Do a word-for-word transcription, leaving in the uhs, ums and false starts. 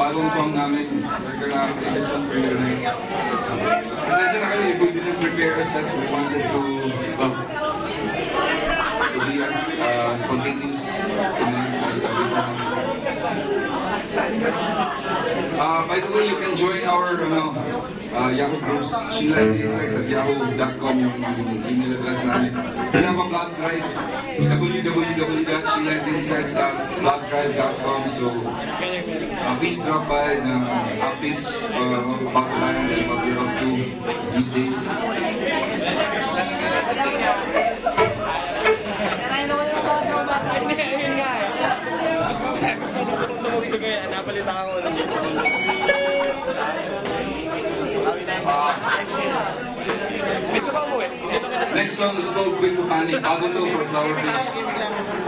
bagong song namin. We're gonna play this one for you tonight. Pasensya na kayo, we didn't prepare a set. We wanted to, well, to be as uh, spontaneous as everything. Uh, by the way, you can join our ano, uh, Yahoo groups, Sheila and Insects at yahoo dot com yung email address namin. We have a blog drive, w w w dot sheila and insects dot blog drive dot com. So uh, please drop by the updates uh, about the band and what we're up to these days. Next song is called Quit to Panic. Bago to for Flower Fish.